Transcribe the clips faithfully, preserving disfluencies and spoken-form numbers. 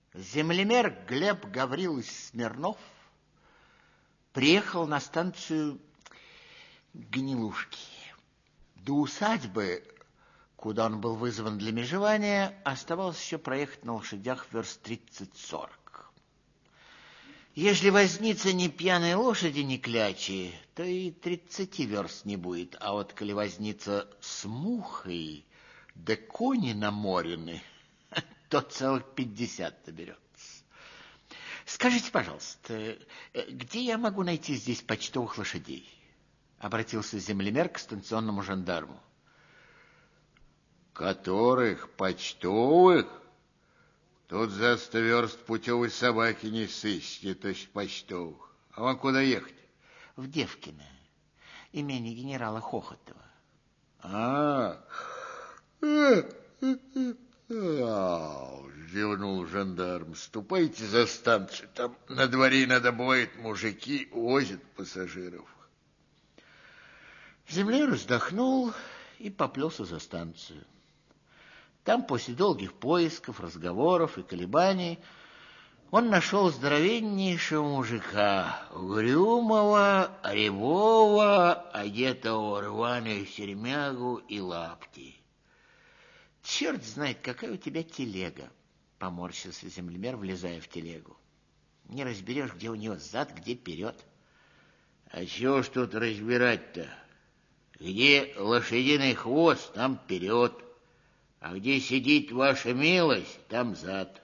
Землемер Глеб Гаврилович Смирнов приехал на станцию Гнилушки. До усадьбы, куда он был вызван для межевания, оставалось еще проехать на лошадях верст тридцать-сорок. Если возница не пьяной лошади, не клячи, то и тридцати верст не будет. А вот коли возница с мухой, да кони наморены, то целых пятьдесят наберется. Скажите, пожалуйста, где я могу найти здесь почтовых лошадей? Обратился землемер к станционному жандарму. Которых почтовых? Тут за сто верст путевой собаки не сыщете, то есть почтовых. А вам куда ехать? В Девкино, имение генерала Хохотова. А, зевнул жандарм. Ступайте за станцию. Там на дворе иногда бывает мужики возят пассажиров. Землемер вздохнул и поплелся за станцию. Там, после долгих поисков, разговоров и колебаний, он нашел здоровеннейшего мужика, угрюмого, рябого, одетого в рваную сермягу и лапти. Черт знает, какая у тебя телега, поморщился землемер, влезая в телегу. Не разберешь, где у него зад, где вперед. А чего ж тут разбирать-то? Где лошадиный хвост, там вперед. А где сидит ваша милость, там зад.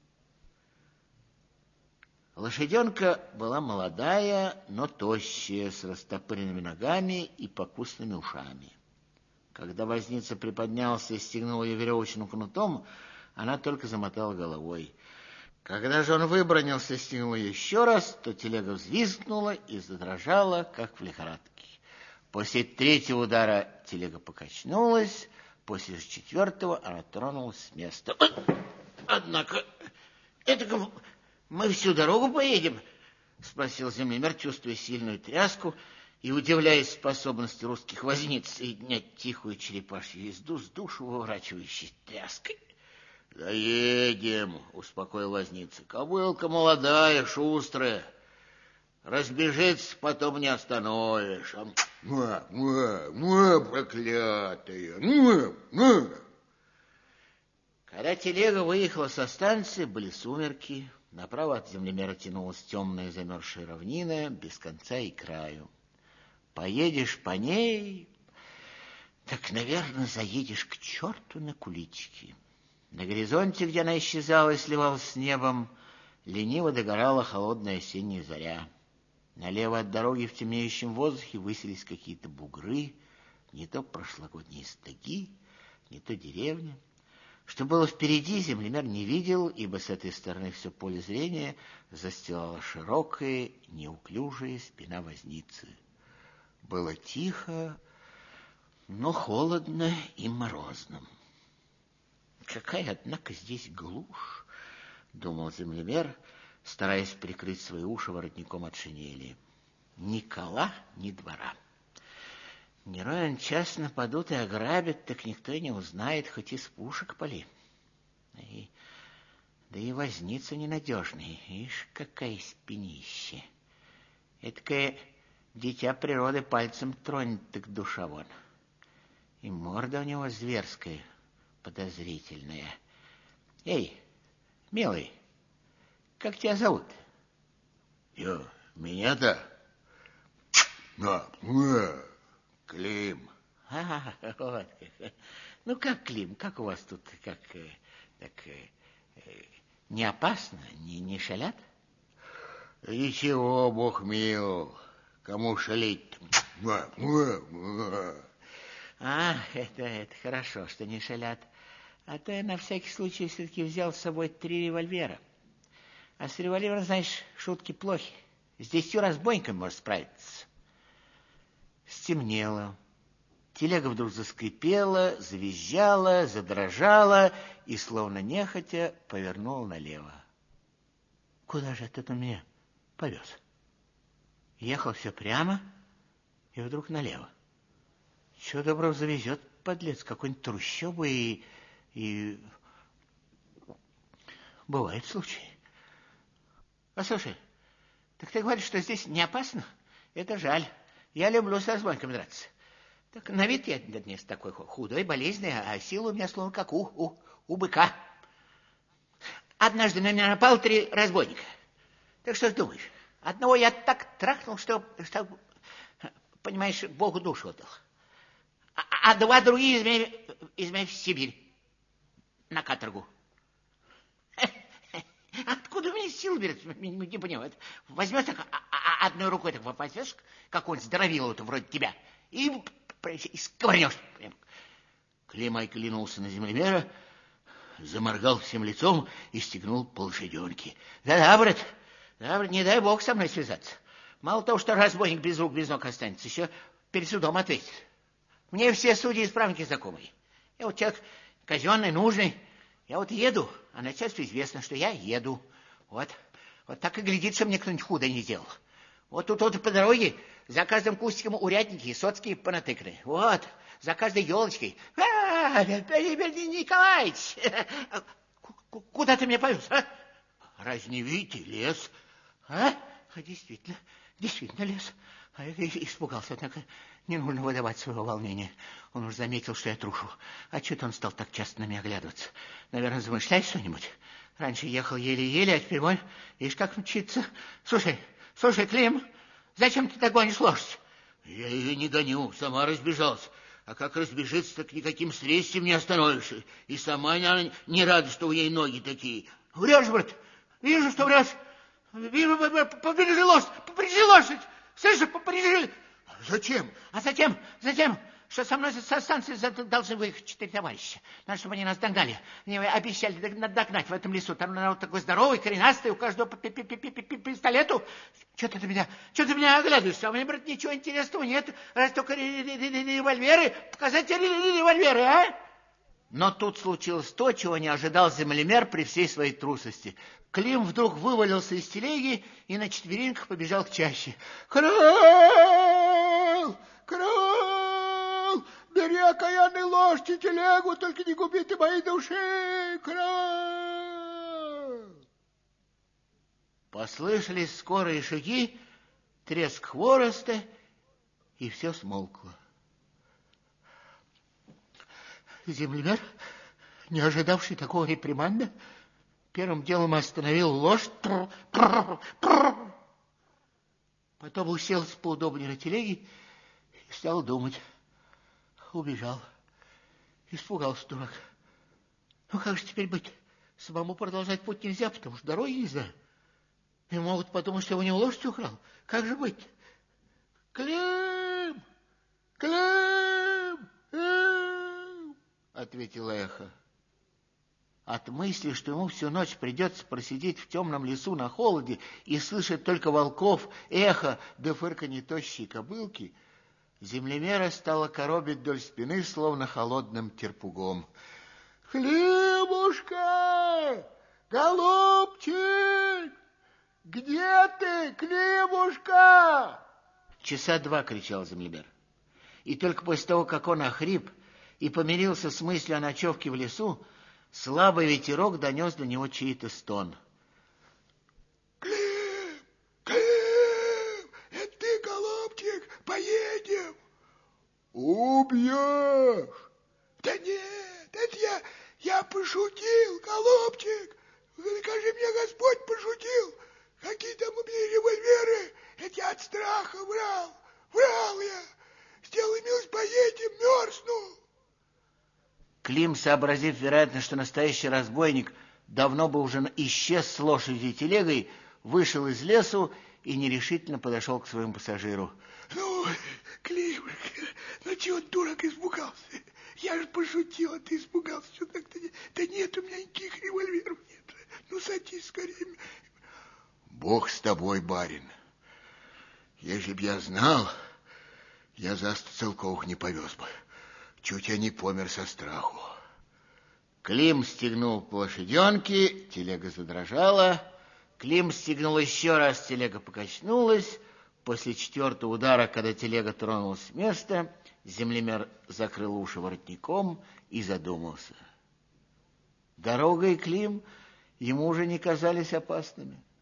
Лошаденка была молодая, но тощая, с растопыренными ногами и покусными ушами. Когда возница приподнялся и стегнул ее веревочным кнутом, она только замотала головой. Когда же он выбранился и стегнул ее еще раз, то телега взвизгнула и задрожала, как в лихорадке. После третьего удара телега покачнулась, после четвертого она тронулась с места. Однако, это мы всю дорогу поедем? Спросил землемер, чувствуя сильную тряску и удивляясь способности русских возниц соединять тихую черепашью езду с душу выворачивающей тряской. Да едем, успокоил возница. Кобылка молодая, шустрая. Разбежится, потом не остановишь. А... Муа, муа, муа, проклятая. Муа, муа. Когда телега выехала со станции, были сумерки. Направо от землемера тянулась темная замерзшая равнина, без конца и краю. Поедешь по ней, так, наверное, заедешь к черту на кулички. На горизонте, где она исчезала и сливалась с небом, лениво догорала холодная осенняя заря. Налево от дороги в темнеющем воздухе высились какие-то бугры, не то прошлогодние стаги, не то деревня. Что было впереди, землемер не видел, ибо с этой стороны все поле зрения застилала широкая, неуклюжая спина возницы. Было тихо, но холодно и морозно. Какая, однако, здесь глушь, думал землемер, стараясь прикрыть свои уши воротником от шинели. Ни кола, ни двора. Не ровен час нападут и ограбят, так никто и не узнает, хоть из пушек пали. И, да и возница ненадежный, ишь, какая спинище. Эдакое дитя природы пальцем тронет, так душа вон. И морда у него зверская, подозрительная. Эй, милый, как тебя зовут? Я, меня-то? А, а, Клим. А, вот. Ну, как Клим, как у вас тут, как, так, не опасно, не, не шалят? Ничего, Бог мил, кому шалить-то? А, а, а. А, это, это хорошо, что не шалят. А то я на всякий случай все-таки взял с собой три револьвера. А с револьвером, знаешь, шутки плохи. С десятью разбойниками может справиться. Стемнело. Телега вдруг заскрипела, завизжала, задрожала и, словно нехотя, повернула налево. Куда же это он меня повез? Ехал все прямо и вдруг налево. Чего доброго завезет, подлец, какой-нибудь трущобы и... и... бывают случаи. Послушай, так ты говоришь, что здесь не опасно? Это жаль. Я люблю с разбойниками драться. Так на вид я не такой худой, болезненный, а сила у меня словно как у, у, у быка. Однажды на меня напало три разбойника. Так что ж думаешь? Одного я так трахнул, что, что понимаешь, Богу душу отдал. А, а два другие из меня, из меня в Сибирь на каторгу. Откуда у меня силы берется? Не понимаю. Возьмешь так, одной рукой так возьмешь, какой-нибудь здоровилу-то вроде тебя, и, и сковырнешь. Клим оглянулся на землемера, заморгал всем лицом и стегнул полшеденки. Да-да, брат, да, брат, не дай бог со мной связаться. Мало того, что разбойник без рук, без ног останется, еще перед судом ответит. Мне все судьи-исправники знакомые. Я вот человек казенный, нужный. Я вот еду, а начальству известно, что я еду. Вот, вот так и глядит, что мне кто-нибудь худо не сделал. Вот тут вот по дороге за каждым кустиком урядники и соцкие понатыканы. Вот, за каждой елочкой. А, Николаевич, куда ты меня повез, а? Разве не видите, лес? А? Действительно, действительно лес. А я испугался, однако не нужно выдавать своего волнения. Он уж заметил, что я трушу. А что-то он стал так часто на меня оглядываться. Наверное, замышляет что-нибудь. Раньше ехал еле-еле, а теперь вон, видишь, как мчится. Слушай, слушай, Клим, зачем ты так гонишь лошадь? Я ее не гоню, сама разбежалась. А как разбежится, так никаким средством не остановишься. И сама она не рада, что у ней ноги такие. Врешь, брат, вижу, что врешь. Побережи лошадь, побережи лошадь. Слышишь, побережи. Зачем? А затем, затем, что со мной со станции должны выехать четыре товарища. Надо, чтобы они нас догнали. Они обещали догнать в этом лесу. Там народ такой здоровый, коренастый, у каждого по пистолету. Что ты меня, что ты меня оглядываешься? А мне, брат, ничего интересного нет. Раз только револьверы. Показать револьверы, а? Но тут случилось то, чего не ожидал землемер при всей своей трусости. Клим вдруг вывалился из телеги и на четвереньках побежал к чаще. «Крал! Крал! Бери окаянный лошадь и телегу, только не губи ты моей души! Крал!» Послышались скорые шаги, треск хвороста, и все смолкло. Землемер, не ожидавший такого реприманда, первым делом остановил лошадь, потом уселся поудобнее на телеге и стал думать. Убежал. Испугался дурак. Ну как же теперь быть? Самому продолжать путь нельзя, потому что дороги не знаю. И могут подумать, что я у него лошадь украл. Как же быть? Клим! Клим! Ответило эхо. От мысли, что ему всю ночь придется просидеть в темном лесу на холоде и слышать только волков, эхо да фырканье тощей кобылки, землемера стало коробить вдоль спины, словно холодным терпугом. «Климушка! Голубчик! Где ты, Климушка?» Часа два кричал землемер. И только после того, как он охрип и помирился с мыслью о ночевке в лесу, слабый ветерок донес до него чей-то стон. «Клим! Клим! Это ты, голубчик? Поедем!» «Убьешь!» «Да нет, это я, я пошутил, голубчик! Скажи мне, Господь пошутил! Какие там у меня револьверы? Это я от страха врал! Врал я! Сделай милость, поедем, мерзну!» Клим, сообразив, вероятно, что настоящий разбойник давно бы уже исчез с лошадью и телегой, вышел из лесу и нерешительно подошел к своему пассажиру. «Ну, Клим, ну чего дурак испугался? Я же пошутил, а ты испугался. Что так-то нет? Да нет, у меня никаких револьверов нет. Ну, садись скорее». «Бог с тобой, барин. Если б я знал, я за сто целковых не повез бы. Чуть я не помер со страху». Клим стегнул по лошаденке, телега задрожала. Клим стегнул еще раз, телега покачнулась. После четвертого удара, когда телега тронулась с места, землемер закрыл уши воротником и задумался. Дорогой Клим ему уже не казались опасными.